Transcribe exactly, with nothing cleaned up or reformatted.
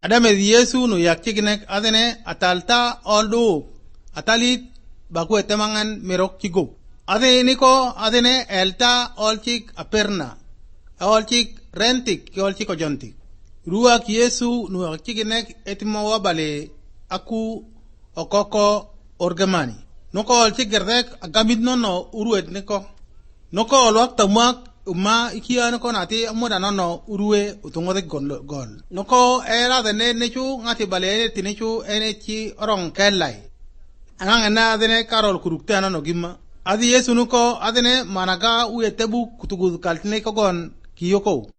Adame Yesu no yakkinek adene atalta oldu atalit baku etemangan merok kigo. Ade niko adene elta olchik aperna. Olchik rentik ki olchik ojontik. Ruwa ki Yesu no yakkinek etimo wabale aku okoko orgemani. Noko olchik gerdek agamid nono uruet niko. Noko olwak tamak uma ikia noko nati amuda nono uruwe utungode gol. Noko era dene nechu ngati bale tinechu enechi orong kellai. Anang ena adene karol kurukte nono gimma. Adi Yesu nuko adene managa uye tebu kutugud kaltine kogon kiyoko.